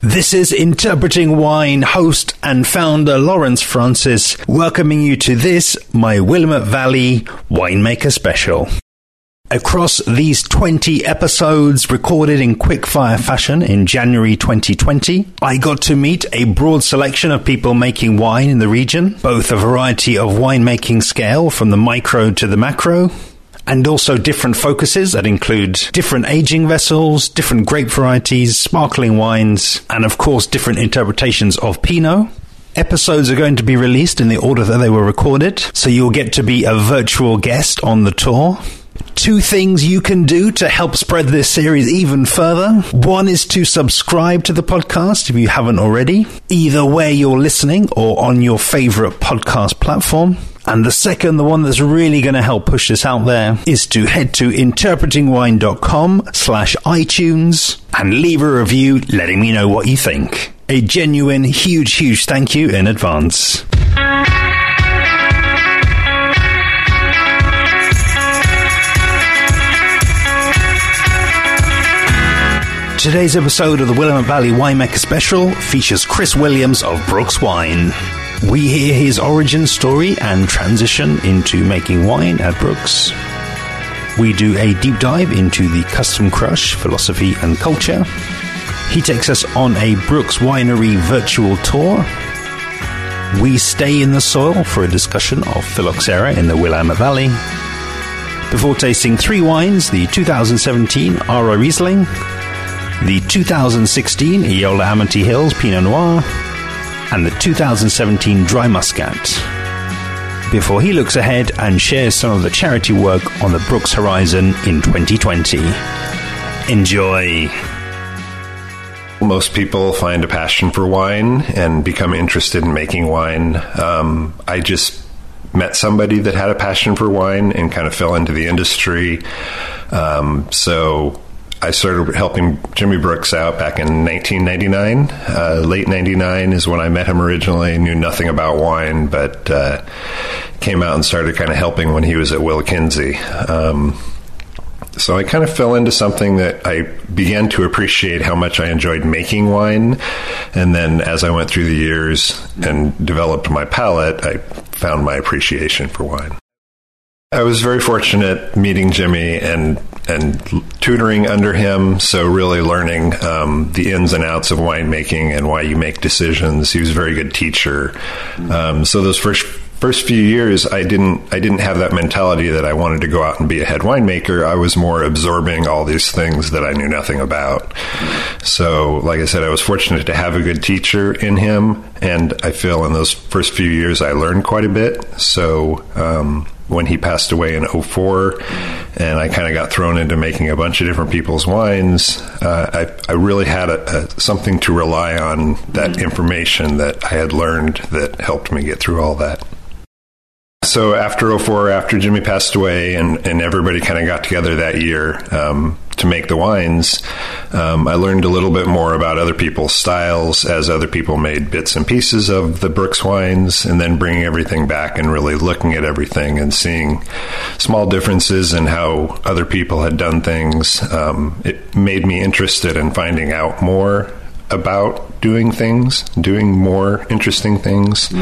This is Interpreting Wine host and founder Lawrence Francis, welcoming you to this, my Willamette Valley Winemaker Special. Across these 20 episodes recorded in quickfire fashion in January 2020, I got to meet a broad selection of people making wine in the region, both a variety of winemaking scale from the micro to the macro, and also different focuses that include different aging vessels, different grape varieties, sparkling wines, and of course different interpretations of Pinot. Episodes are going to be released in the order that they were recorded, so you'll get to be a virtual guest on the tour. 2 things you can do to help spread this series even further. One is to subscribe to the podcast if you haven't already, either where you're listening or on your favorite podcast platform. And the second, the one that's really going to help push this out there, is to head to interpretingwine.com/iTunes and leave a review letting me know what you think. A genuine, huge thank you in advance. Today's episode of the Willamette Valley Winemaker Special features Chris Williams of Brooks Wine. We hear his origin story and transition into making wine at Brooks. We do a deep dive into the custom crush, philosophy and culture. He takes us on a Brooks Winery virtual tour. We stay in the soil for a discussion of phylloxera in the Willamette Valley. Before tasting 3 wines, the 2017 Ara Riesling, the 2016 Eola Amity Hills Pinot Noir, and the 2017 Dry Muscat, before he looks ahead and shares some of the charity work on the Brooks Horizon in 2020. Enjoy. Most people find a passion for wine and become interested in making wine. I just met somebody that had a passion for wine and kind of fell into the industry. So I started helping Jimmy Brooks out back in 1999. Late 99 is when I met him originally. Knew nothing about wine, but came out and started kind of helping when he was at Will Kinsey. So I kind of fell into something that I began to appreciate how much I enjoyed making wine. And then as I went through the years and developed my palate, I found my appreciation for wine. I was very fortunate meeting Jimmy and tutoring under him, so really learning the ins and outs of winemaking and why you make decisions. He was a very good teacher. So those first few years, I didn't have that mentality that I wanted to go out and be a head winemaker. I was more absorbing all these things that I knew nothing about. So, like I said, I was fortunate to have a good teacher in him, and I feel in those first few years I learned quite a bit. So when he passed away in 2004, and I kind of got thrown into making a bunch of different people's wines, I really had something to rely on, that information that I had learned that helped me get through all that. So after 2004, after Jimmy passed away and everybody kind of got together that year to make the wines, I learned a little bit more about other people's styles as other people made bits and pieces of the Brooks wines, and then bringing everything back and really looking at everything and seeing small differences in how other people had done things. It made me interested in finding out more about doing more interesting things.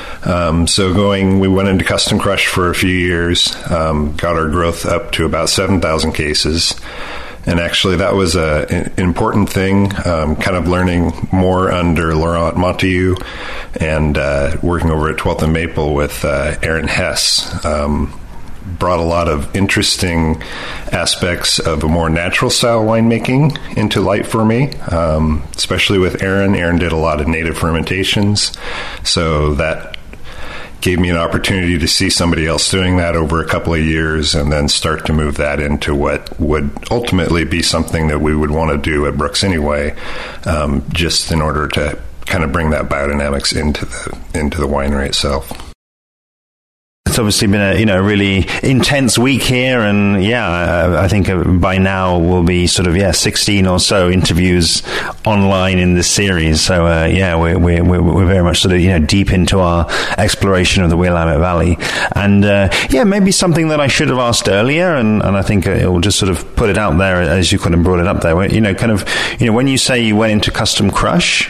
We went into Custom Crush for a few years, got our growth up to about 7,000 cases. And actually that was an important thing, kind of learning more under Laurent Montaillou and working over at 12th and Maple with Aaron Hess. Brought a lot of interesting aspects of a more natural style winemaking into light for me, especially with Aaron. Aaron did a lot of native fermentations, so that gave me an opportunity to see somebody else doing that over a couple of years and then start to move that into what would ultimately be something that we would want to do at Brooks anyway, just in order to kind of bring that biodynamics into the winery itself. It's obviously been a really intense week here, and I think by now will be sort of 16 or so interviews online in this series. So we're very much sort of deep into our exploration of the Willamette Valley, and maybe something that I should have asked earlier, and I think it will just sort of put it out there as you kind of brought it up there. When you say you went into custom crush,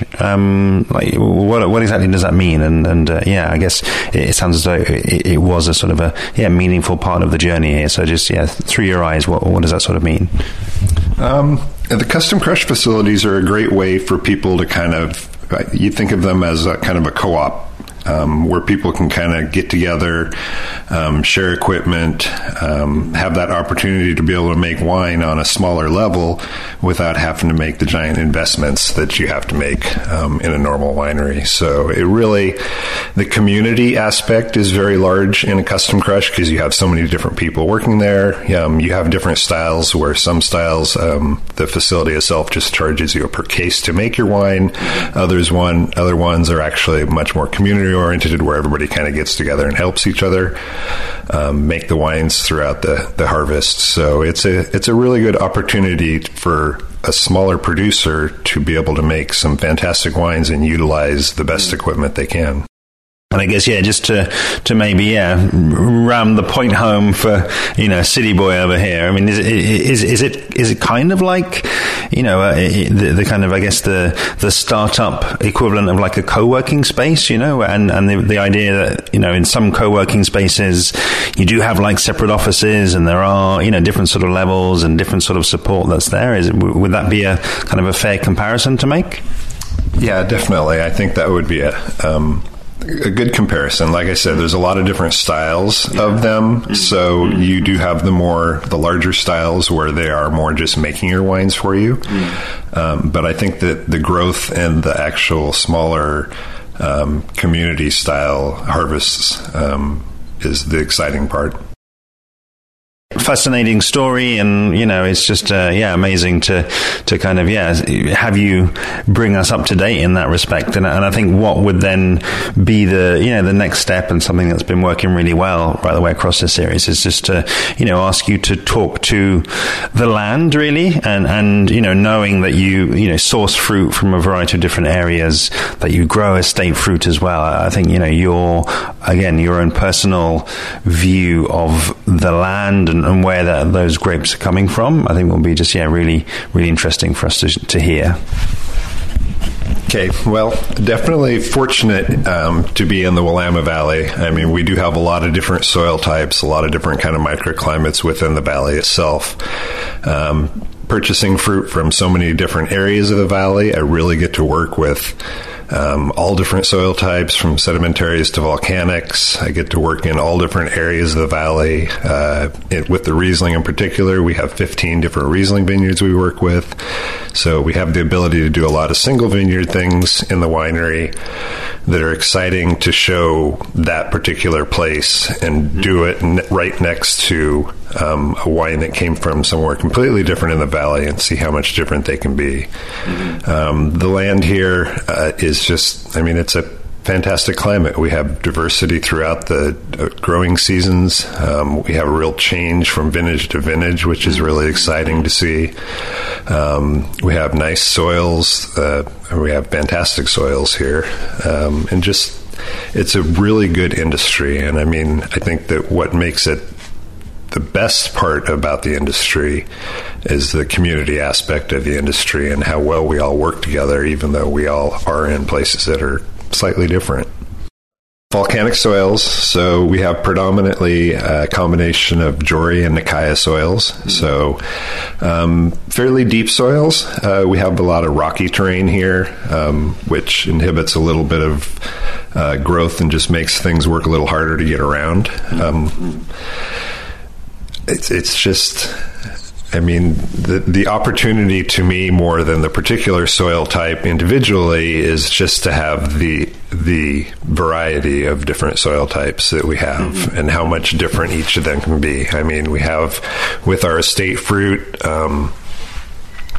what exactly does that mean? And I guess it sounds as though it was a sort of a meaningful part of the journey here. So just through your eyes, what does that sort of mean? The custom crush facilities are a great way for people to kind of, you think of them as a kind of a co-op, where people can kind of get together, share equipment, have that opportunity to be able to make wine on a smaller level without having to make the giant investments that you have to make in a normal winery. So the community aspect is very large in a custom crush because you have so many different people working there. You have different styles where some styles, the facility itself just charges you per case to make your wine. Other ones are actually much more community oriented, where everybody kind of gets together and helps each other make the wines throughout the harvest. So it's a really good opportunity for a smaller producer to be able to make some fantastic wines and utilize the best equipment they can. And I guess, just to maybe, ram the point home for, city boy over here. I mean, is it kind of like, the kind of, I guess, the startup equivalent of like a co-working space, and the idea that, in some co-working spaces, you do have like separate offices and there are, different sort of levels and different sort of support that's there. Would that be a kind of a fair comparison to make? Yeah, definitely. I think that would be a good comparison. Like I said, there's a lot of different styles of them. So you do have the larger styles where they are more just making your wines for you. But I think that the growth and the actual smaller community style harvests is the exciting part. Fascinating story, and it's just amazing to kind of have you bring us up to date in that respect. And I think what would then be the next step, and something that's been working really well right the way across the series, is just to ask you to talk to the land really, and knowing that you source fruit from a variety of different areas, that you grow estate fruit as well. I think your own personal view of the land and where those grapes are coming from, I think will be just really, really interesting for us to hear. Okay, well, definitely fortunate to be in the Willamette Valley. I mean, we do have a lot of different soil types, a lot of different kind of microclimates within the valley itself. Purchasing fruit from so many different areas of the valley, I really get to work with all different soil types, from sedimentaries to volcanics. I get to work in all different areas of the valley. With the Riesling in particular, we have 15 different Riesling vineyards we work with. So we have the ability to do a lot of single vineyard things in the winery that are exciting to show that particular place and do it right next to a wine that came from somewhere completely different in the valley, and see how much different they can be. The land here is just, it's a fantastic climate. We have diversity throughout the growing seasons. We have a real change from vintage to vintage, which is really exciting to see. We have nice soils. We have fantastic soils here. And just, it's a really good industry. And I think that what makes it the best part about the industry is the community aspect of the industry and how well we all work together, even though we all are in places that are slightly different. Volcanic soils, so we have predominantly a combination of Jory and Nikaya soils. So fairly deep soils. We have a lot of rocky terrain here, which inhibits a little bit of growth and just makes things work a little harder to get around. It's just, the opportunity to me, more than the particular soil type individually, is just to have the variety of different soil types that we have and how much different each of them can be. We have, with our estate fruit,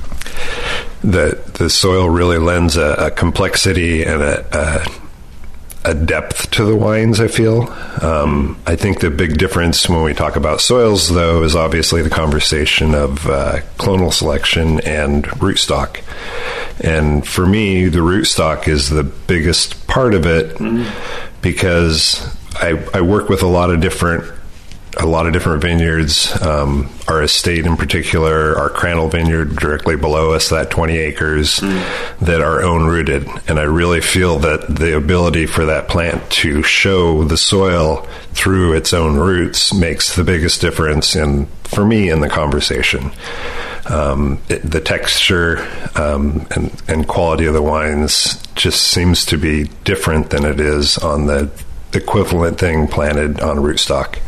the soil really lends a complexity and a depth to the wines, I feel. I think the big difference when we talk about soils, though, is obviously the conversation of clonal selection and rootstock. And for me, the rootstock is the biggest part of it because I work with a lot of different vineyards. Our estate in particular, our Crandall vineyard directly below us, that 20 acres that are own rooted. And I really feel that the ability for that plant to show the soil through its own roots makes the biggest difference for me in the conversation. The texture and quality of the wines just seems to be different than it is on the equivalent thing planted on rootstock.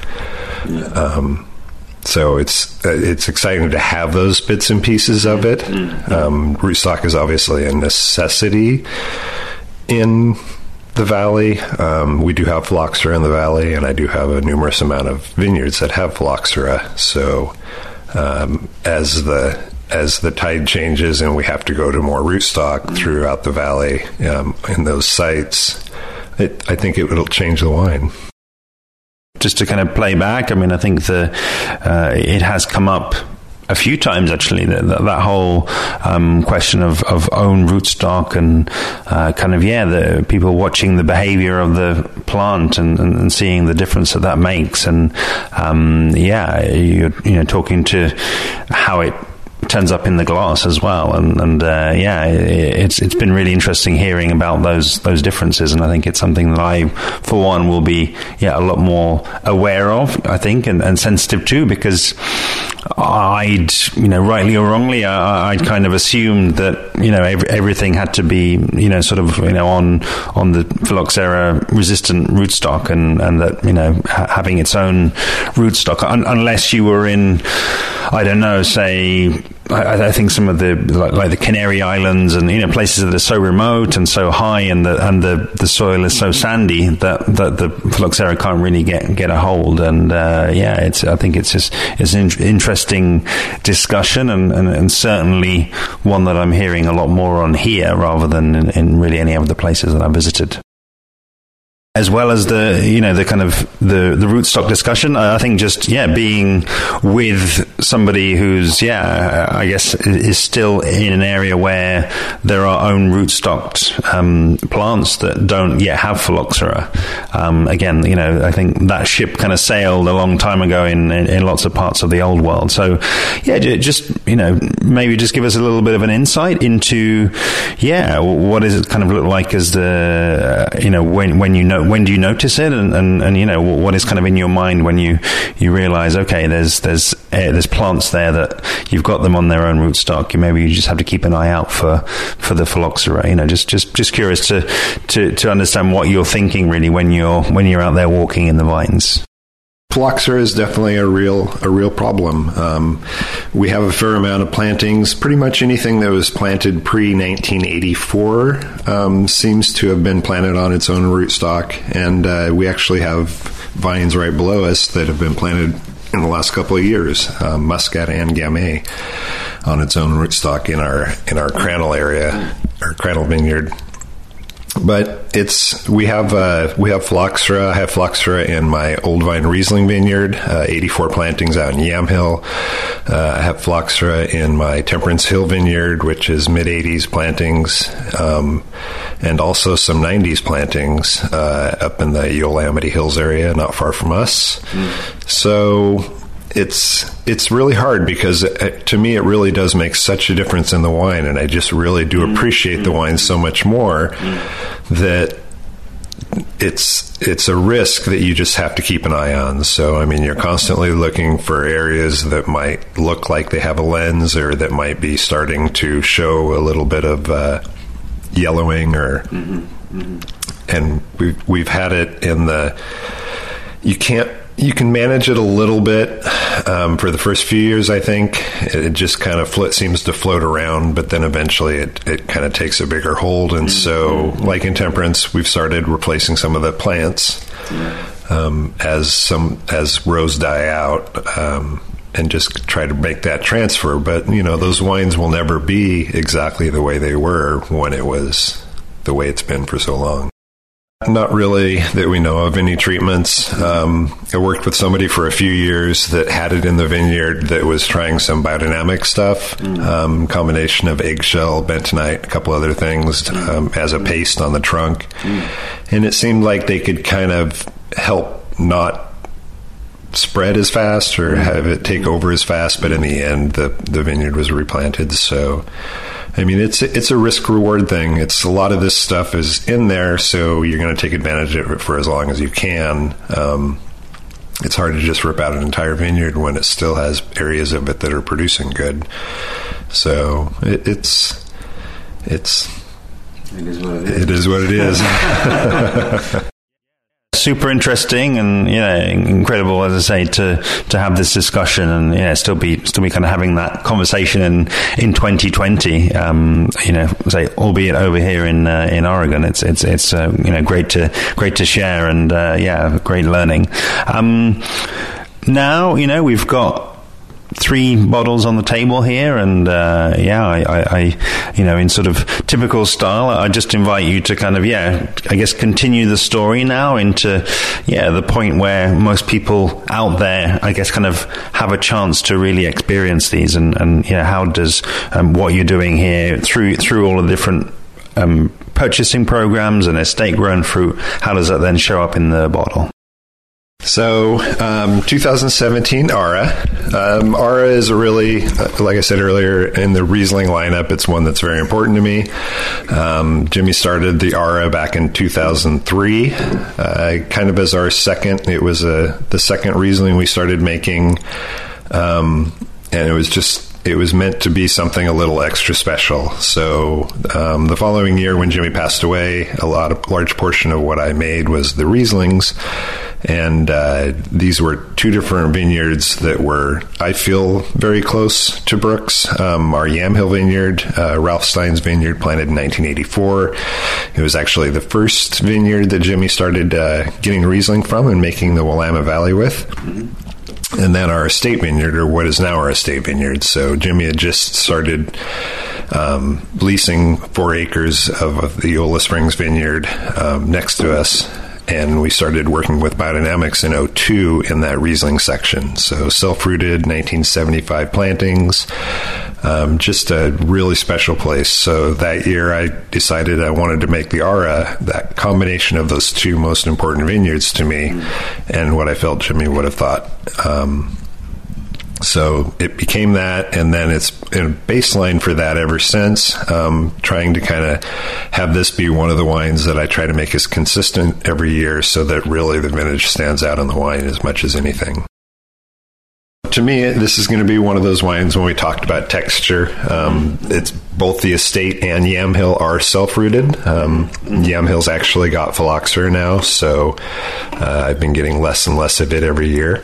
So it's exciting to have those bits and pieces of it. Rootstock is obviously a necessity in the valley. We do have phylloxera in the valley, and I do have a numerous amount of vineyards that have phylloxera. So as the tide changes and we have to go to more rootstock throughout the valley in those sites, I think it'll change the wine. Just to kind of play back, I mean, I think it has come up a few times, actually, that whole question of own rootstock and the people watching the behavior of the plant and seeing the difference that makes. And, you're talking to how it turns up in the glass as well, it's been really interesting hearing about those differences, and I think it's something that I, for one, will be a lot more aware of, I think, and sensitive to, because I'd, rightly or wrongly, I'd kind of assumed that everything had to be on the phylloxera resistant rootstock, and that having its own rootstock, unless you were in, I don't know, say, I think some of the like the Canary Islands and places that are so remote and so high, and the soil is so sandy that the phylloxera can't really get a hold. And I think it's an interesting discussion, and certainly one that I'm hearing a lot more on here rather than in really any of the places that I visited. As well as the kind of the rootstock discussion, I think just being with somebody who's I guess is still in an area where there are own rootstocked plants that don't yet have phylloxera. Again, I think that ship kind of sailed a long time ago in lots of parts of the old world. So just maybe just give us a little bit of an insight into what does it kind of look like as the when do you notice it, and what is kind of in your mind when you realize, okay, there's plants there that you've got them on their own rootstock. Maybe you just have to keep an eye out for the phylloxera. Just curious to understand what you're thinking really when you're out there walking in the vines. Phylloxera is definitely a real problem. We have a fair amount of plantings. Pretty much anything that was planted pre-1984 seems to have been planted on its own rootstock, and we actually have vines right below us that have been planted in the last couple of years, Muscat and Gamay, on its own rootstock in our Crandall area, our Crandall vineyard. But we have phylloxera. I have phylloxera in my Old Vine Riesling vineyard, 84 plantings out in Yamhill. I have phylloxera in my Temperance Hill vineyard, which is mid-80s plantings, and also some 90s plantings up in the Yosemite Hills area, not far from us. So it's really hard because to me it really does make such a difference in the wine, and I just really do appreciate the wine so much more that it's a risk that you just have to keep an eye on. So I mean, you're constantly looking for areas that might look like they have a lens, or that might be starting to show a little bit of yellowing, or and we've had it in the you can manage it a little bit for the first few years, I think. It just kind of seems to float around, but then eventually it kind of takes a bigger hold. And so, like in Temperance, we've started replacing some of the plants as rows die out, and just try to make that transfer. But, those wines will never be exactly the way they were when it was the way it's been for so long. Not really that we know of any treatments. I worked with somebody for a few years that had it in the vineyard that was trying some biodynamic stuff, combination of eggshell, bentonite, a couple other things as a paste on the trunk. And it seemed like they could kind of help not spread as fast or have it take over as fast, but in the end, the vineyard was replanted. So, I mean, it's a risk-reward thing. It's a lot of this stuff is in there, so you're going to take advantage of it for as long as you can. It's hard to just rip out an entire vineyard when it still has areas of it that are producing good. So it is what it is. Super interesting and incredible, as I say, to have this discussion and still be kind of having that conversation in 2020. Say albeit over here in Oregon, it's great to share and great learning. Now we've got 3 bottles on the table here, and I in sort of typical style, I just invite you to kind of I guess continue the story now into the point where most people out there, I guess, kind of have a chance to really experience these, and how does what you're doing here through all of the different purchasing programs and estate grown fruit, how does that then show up in the bottle? So, 2017 Ara. Ara is a really, like I said earlier, in the Riesling lineup, it's one that's very important to me. Jimmy started the Ara back in 2003, kind of as our second. It was the second Riesling we started making, and it was meant to be something a little extra special. So the following year, when Jimmy passed away, a large portion of what I made was the Rieslings. And these were 2 different vineyards that were, I feel, very close to Brooks. Our Yamhill vineyard, Ralph Stein's vineyard, planted in 1984. It was actually the first vineyard that Jimmy started getting Riesling from and making the Willamette Valley with. And then our estate vineyard, or what is now our estate vineyard. So Jimmy had just started leasing 4 acres of the Eola Springs vineyard next to us. And we started working with biodynamics in 2002 in that Riesling section. So self-rooted 1975 plantings, just a really special place. So that year I decided I wanted to make the Ara, that combination of those 2 most important vineyards to me, and what I felt Jimmy would have thought. So it became that, and then it's been a baseline for that ever since, trying to kind of have this be one of the wines that I try to make as consistent every year so that really the vintage stands out in the wine as much as anything. To me, this is going to be one of those wines when we talked about texture. It's both the estate and Yamhill are self-rooted. Yamhill's actually got phylloxera now, so I've been getting less and less of it every year.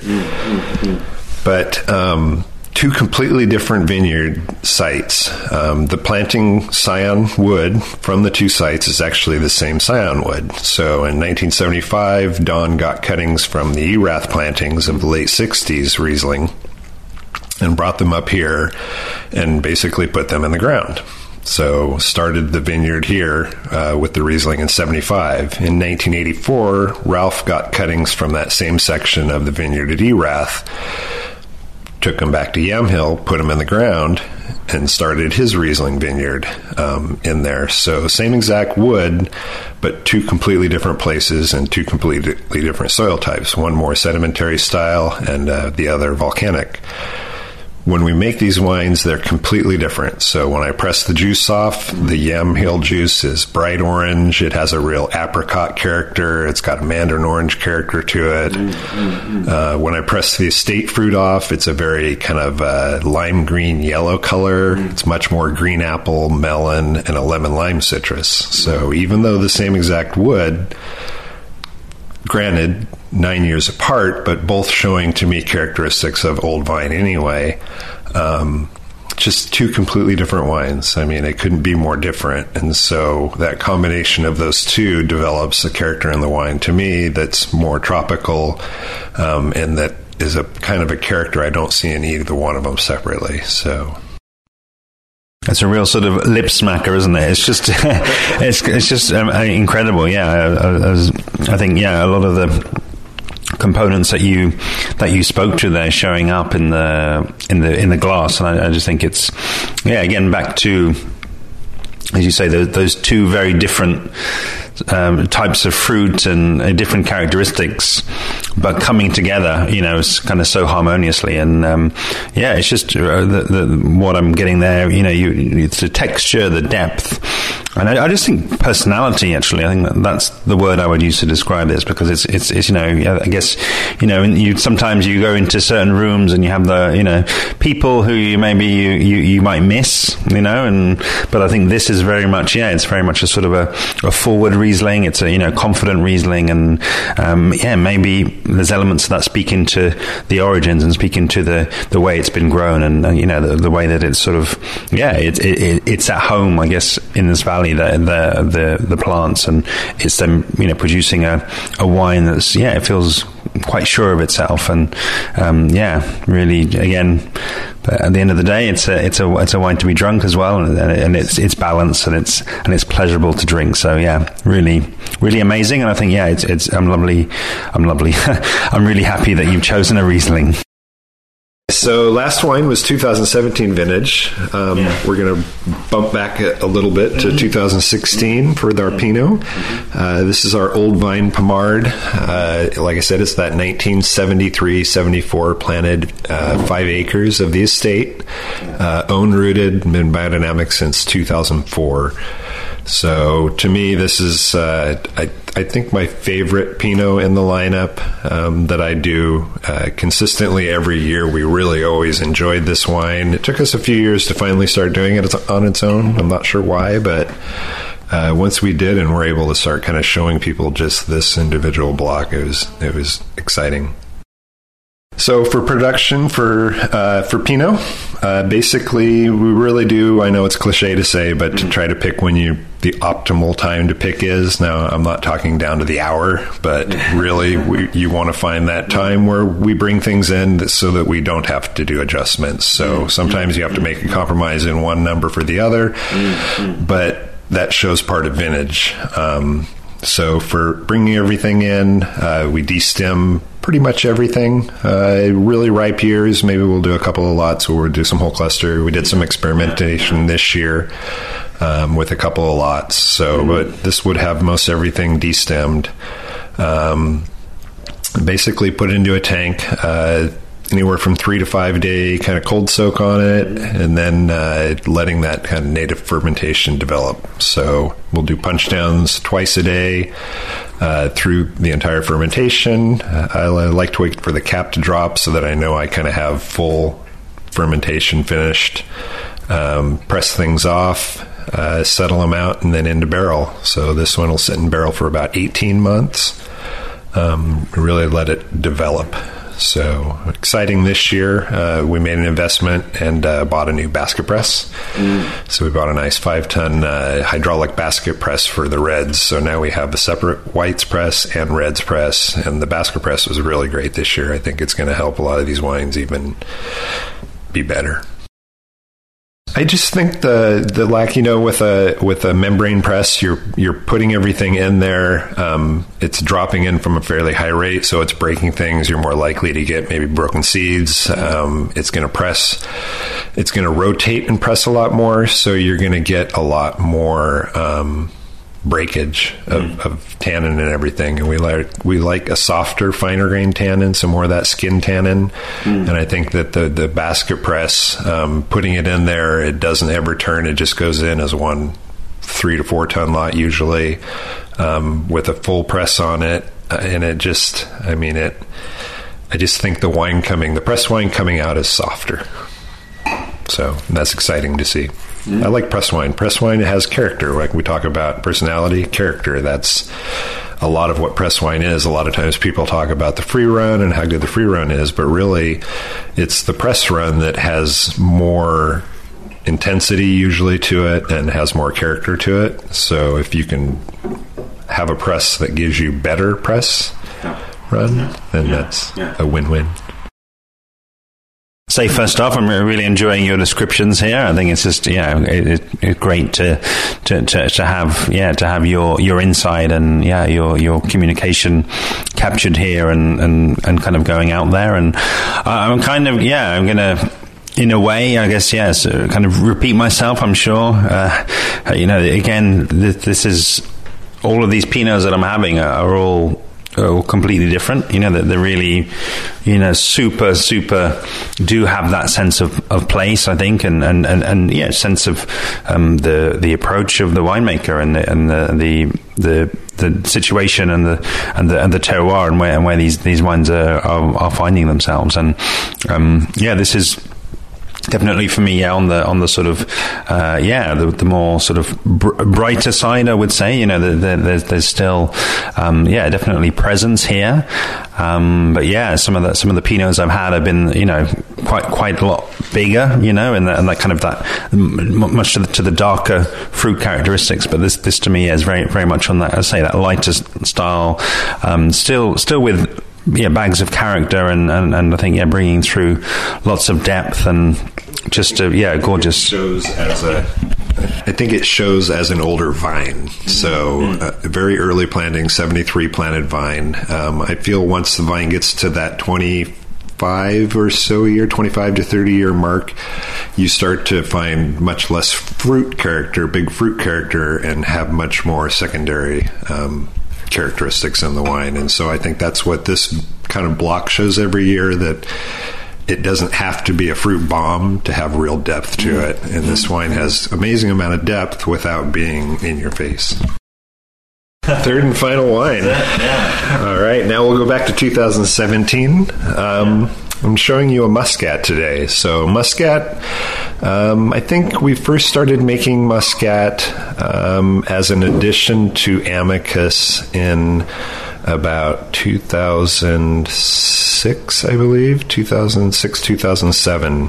But 2 completely different vineyard sites. The planting Scion wood from the 2 sites is actually the same Scion wood. So in 1975, Don got cuttings from the Erath plantings of the late 60s Riesling and brought them up here and basically put them in the ground. So started the vineyard here with the Riesling in 75. In 1984, Ralph got cuttings from that same section of the vineyard at Erath, took them back to Yamhill, put them in the ground, and started his Riesling vineyard in there. So same exact wood, but 2 completely different places and 2 completely different soil types. One more sedimentary style and the other volcanic. When we make these wines, they're completely different. So when I press the juice off, the Yamhill juice is bright orange. It has a real apricot character. It's got a mandarin orange character to it. When I press the estate fruit off, it's a very kind of lime green yellow color. It's much more green apple, melon, and a lemon lime citrus. So even though the same exact wood, granted 9 years apart, but both showing to me characteristics of old vine anyway. Just 2 completely different wines. I mean, it couldn't be more different. And so that combination of those 2 develops a character in the wine to me that's more tropical, and that is a kind of a character I don't see in either one of them separately. So It's a real sort of lip smacker, isn't it? It's just, it's just incredible. Yeah, I think a lot of the components that you spoke to there showing up in the glass, and I just think it's again back to, as you say, those two very different types of fruit and different characteristics, but coming together, it's kind of so harmoniously. And it's just what I'm getting there. It's the texture, the depth, and I just think personality. Actually, I think that's the word I would use to describe this, because it's I guess sometimes you go into certain rooms and you have the people who you might miss, but I think this is very much it's very much a sort of a forward Riesling. It's a confident Riesling, and maybe there's elements of that speaking to the origins and speaking to the way it's been grown, and the way that it's sort of it's at home, I guess, in this valley, the plants, and it's them producing a wine that's it feels quite sure of itself, and really, again, at the end of the day, it's a wine to be drunk as well, and it's balanced, and it's pleasurable to drink. So really, really amazing. And I think I'm lovely. I'm really happy that you've chosen a Riesling. So last wine was 2017 vintage. We're going to bump back a little bit to 2016 for our Pinot. This is our Old Vine Pommard. Like I said, it's that 1973-74 planted 5 acres of the estate, own rooted, been biodynamic since 2004. So to me, this is, I think, my favorite Pinot in the lineup that I do consistently every year. We really always enjoyed this wine. It took us a few years to finally start doing it on its own. I'm not sure why, but once we did and were able to start kind of showing people just this individual block, it was exciting. So for production for Pinot, basically we really do, I know it's cliche to say, but to try to pick when the optimal time to pick is. Now, I'm not talking down to the hour, but really you want to find that time where we bring things in so that we don't have to do adjustments. So sometimes you have to make a compromise in one number for the other, but that shows part of vintage. So for bringing everything in, we destem pretty much everything. Really ripe years, maybe we'll do a couple of lots where we'll do some whole cluster. We did some experimentation this year with a couple of lots. So, but this would have most everything destemmed. Basically put it into a tank, anywhere from 3 to 5 day kind of cold soak on it, and then letting that kind of native fermentation develop. So we'll do punch downs twice a day through the entire fermentation. I like to wait for the cap to drop so that I know I kind of have full fermentation finished. Press things off, settle them out, and then into barrel. So this one will sit in barrel for about 18 months. Really let it develop. So exciting this year. We made an investment and bought a new basket press. So we bought a nice 5-ton hydraulic basket press for the reds. So now we have a separate whites press and reds press. And the basket press was really great this year. I think it's going to help a lot of these wines even be better. I just think the lack, with a membrane press, you're putting everything in there. It's dropping in from a fairly high rate, so it's breaking things. You're more likely to get maybe broken seeds. It's going to press. It's going to rotate and press a lot more, so you're going to get a lot more breakage of tannin and everything. And we like a softer, finer grain tannin, some more of that skin tannin. And I think that the basket press, putting it in there, it doesn't ever turn. It just goes in as one 3 to 4 ton lot usually, with a full press on it. And it just, I just think the press wine coming out is softer. So that's exciting to see. I like press wine. Press wine has character. Like we talk about personality, character. That's a lot of what press wine is. A lot of times people talk about the free run and how good the free run is, but really it's the press run that has more intensity usually to it and has more character to it. So if you can have a press that gives you better press run, then that's a win-win. Say first off, I'm really enjoying your descriptions here. I think it's just it's great to have your insight and your communication captured here and kind of going out there. And I'm kind of I'm gonna, in a way, I guess, kind of repeat myself. I'm sure. Again, this is all of these Pinots that I'm having are all completely different. They're really, super do have that sense of place, I think, and sense of the approach of the winemaker and the situation and the terroir and where these wines are finding themselves. And this is definitely for me, on the sort of the more sort of brighter side, I would say. There's still definitely presence here, but some of the Pinots I've had have been quite a lot bigger, and that kind of that much to the darker fruit characteristics. But this to me is very very much on that, I say, that lighter style, still with bags of character and I think bringing through lots of depth and just gorgeous. I think it shows as an older vine. So very early planting, 73 planted vine. I feel once the vine gets to that 25 or so year, 25 to 30 year mark, you start to find much less big fruit character, and have much more secondary characteristics in the wine. And so I think that's what this kind of block shows every year, that it doesn't have to be a fruit bomb to have real depth to it. And this wine has amazing amount of depth without being in your face. Third and final wine. All right, now we'll go back to 2017. I'm showing you a Muscat today. So Muscat, I think we first started making Muscat as an addition to Amicus in about 2006, I believe, 2006, 2007.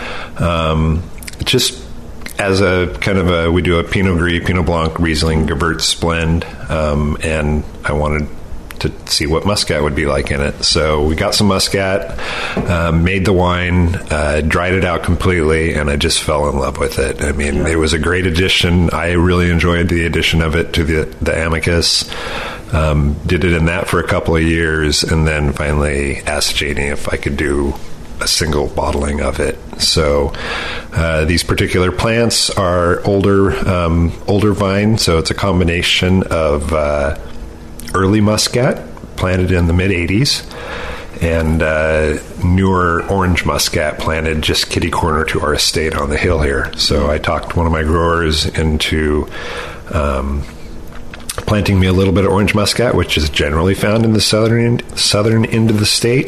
Just as a kind of we do a Pinot Gris, Pinot Blanc, Riesling, Gewurz blend, and I wanted to see what Muscat would be like in it. So we got some Muscat, made the wine, dried it out completely, and I just fell in love with it. I mean, it was a great addition. I really enjoyed the addition of it to the Amicus. Did it in that for a couple of years, and then finally asked Janie if I could do a single bottling of it. So these particular plants are older vine, so it's a combination of early Muscat planted in the mid-'80s and newer orange Muscat planted just kitty corner to our estate on the hill here. So I talked one of my growers into planting me a little bit of orange Muscat, which is generally found in the southern end of the state.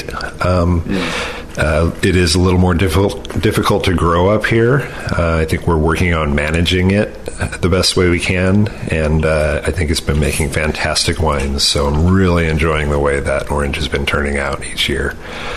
It is a little more difficult to grow up here. I think we're working on managing it the best way we can, and I think it's been making fantastic wines. So I'm really enjoying the way that orange has been turning out each year.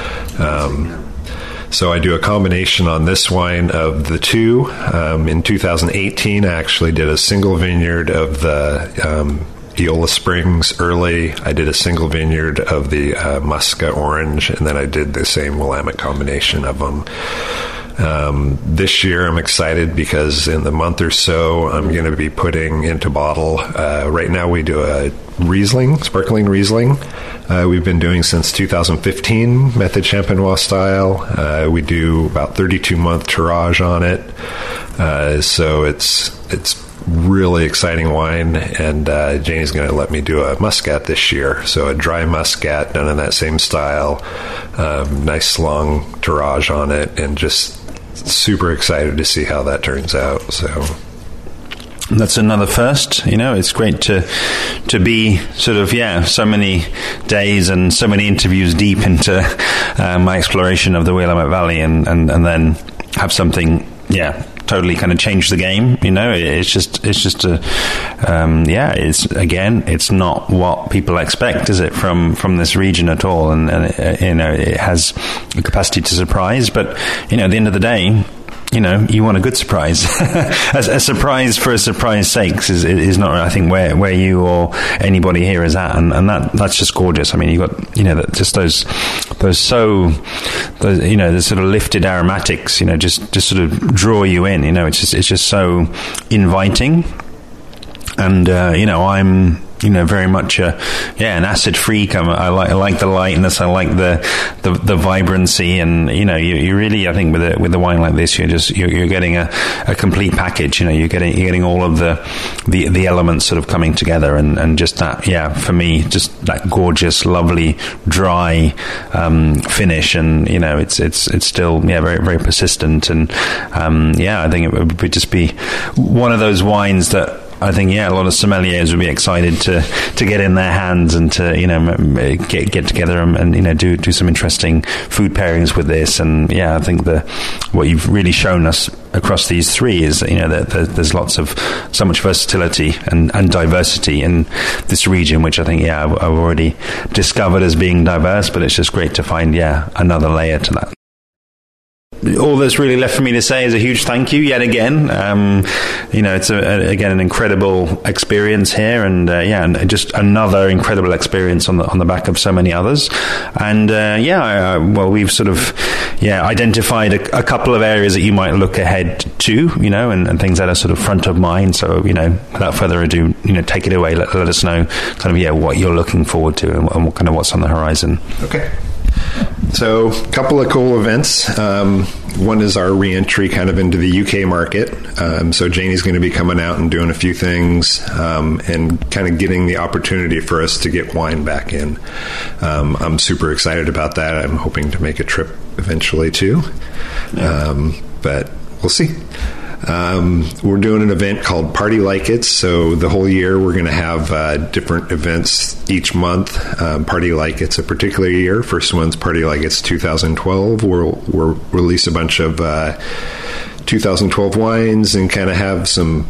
So I do a combination on this wine of the two. In 2018, I actually did a single vineyard of the Eola Springs early. I did a single vineyard of the Muscat Orange, and then I did the same Willamette combination of them. This year I'm excited because in the month or so I'm going to be putting into bottle. Right now we do a Riesling, sparkling Riesling. We've been doing since 2015, Method Champenois style. We do about 32-month tirage on it. So it's really exciting wine, and Janie's going to let me do a Muscat this year. So a dry Muscat done in that same style, nice long tirage on it, and just super excited to see how that turns out. So that's another first. It's great to be sort of so many days and so many interviews deep into my exploration of the Willamette Valley, and then have something totally kind of change the game. It's just it's not what people expect, is it, from this region at all, and it has a capacity to surprise. But at the end of the day, you want a good surprise. A surprise for a surprise sake is not, I think, where you or anybody here is at, and that's just gorgeous. I mean, you got just those the sort of lifted aromatics, just sort of draw you in. It's just so inviting, and I'm very much an acid freak. I like the lightness. I like the vibrancy, and you really, I think with the wine like this, you're getting a complete package. You're getting all of the elements sort of coming together, and just that, for me, just that gorgeous, lovely, dry finish, and it's still very, very persistent, and I think it would just be one of those wines that I think, a lot of sommeliers would be excited to get in their hands and to, get together and do some interesting food pairings with this. And I think what you've really shown us across these three is that, there's so much versatility and diversity in this region, which I think, I've already discovered as being diverse, but it's just great to find, another layer to that. All that's really left for me to say is a huge thank you yet again. It's again an incredible experience here, and and just another incredible experience on the back of so many others. And we've sort of identified a couple of areas that you might look ahead to, and things that are sort of front of mind. So without further ado, take it away. Let us know kind of what you're looking forward to and what kind of what's on the horizon. Okay. So, a couple of cool events. One is our re-entry kind of into the UK market. So Janie's going to be coming out and doing a few things and kind of getting the opportunity for us to get wine back in. I'm super excited about that. I'm hoping to make a trip eventually too. But we'll see. We're doing an event called Party Like It. So the whole year we're going to have different events each month. Party Like It's a particular year. First one's Party Like It's 2012. We'll release a bunch of 2012 wines and kind of have some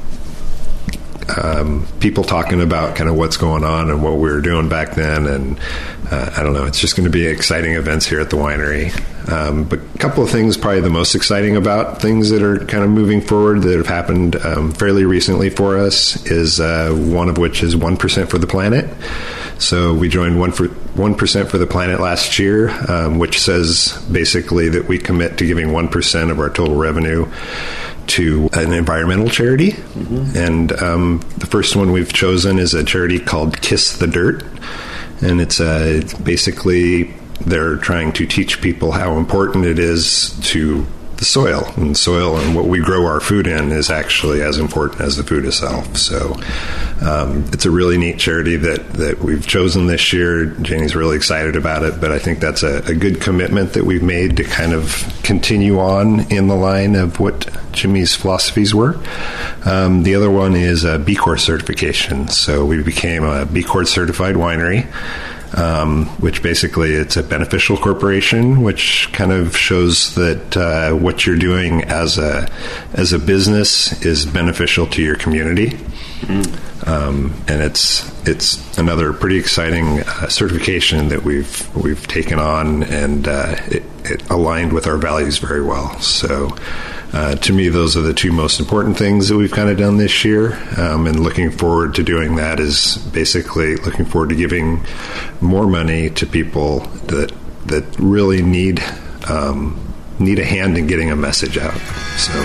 people talking about kind of what's going on and what we were doing back then. And I don't know, it's just going to be exciting events here at the winery. But a couple of things, probably the most exciting about things that are kind of moving forward that have happened fairly recently for us is one of which is 1% for the Planet. So we joined 1% for the Planet last year, which says basically that we commit to giving 1% of our total revenue to an environmental charity. Mm-hmm. And the first one we've chosen is a charity called Kiss the Dirt. And it's basically they're trying to teach people how important it is to the soil. And soil and what we grow our food in is actually as important as the food itself. So it's a really neat charity that we've chosen this year. Janie's really excited about it, but I think that's a good commitment that we've made to kind of continue on in the line of what Jimmy's philosophies were. The other one is a B Corp certification. So we became a B Corp certified winery. Which basically it's a beneficial corporation, which kind of shows that what you're doing as a business is beneficial to your community. Mm-hmm. And it's another pretty exciting certification that we've taken on, and it aligned with our values very well. So to me, those are the two most important things that we've kind of done this year, and looking forward to doing that is basically looking forward to giving more money to people that really need a hand in getting a message out. So.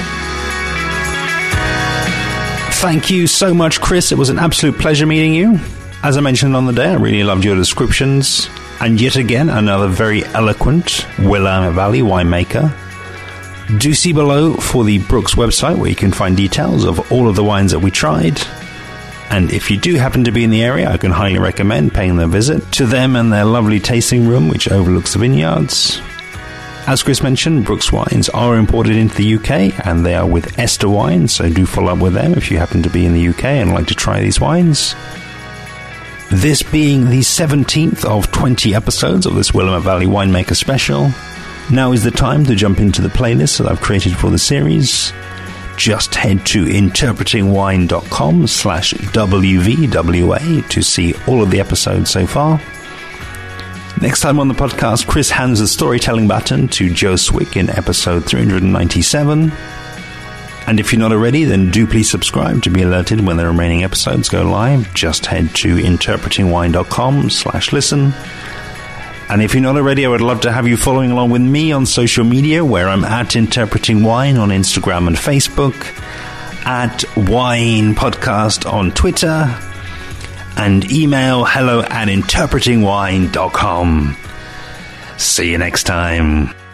Thank you so much, Chris. It was an absolute pleasure meeting you. As I mentioned on the day, I really loved your descriptions. And yet again, another very eloquent Willamette Valley winemaker. Do see below for the Brooks website where you can find details of all of the wines that we tried. And if you do happen to be in the area, I can highly recommend paying a visit to them and their lovely tasting room, which overlooks the vineyards. As Chris mentioned, Brooks wines are imported into the UK, and they are with Esther Wines, so do follow up with them if you happen to be in the UK and like to try these wines. This being the 17th of 20 episodes of this Willamette Valley Winemaker Special, now is the time to jump into the playlist that I've created for the series. Just head to interpretingwine.com/WVWA to see all of the episodes so far. Next time on the podcast, Chris hands the storytelling baton to Joe Swick in episode 397. And if you're not already, then do please subscribe to be alerted when the remaining episodes go live. Just head to interpretingwine.com/listen. And if you're not already, I would love to have you following along with me on social media, where I'm at Interpreting Wine on Instagram and Facebook, at Wine Podcast on Twitter, and email hello@interpretingwine.com. See you next time.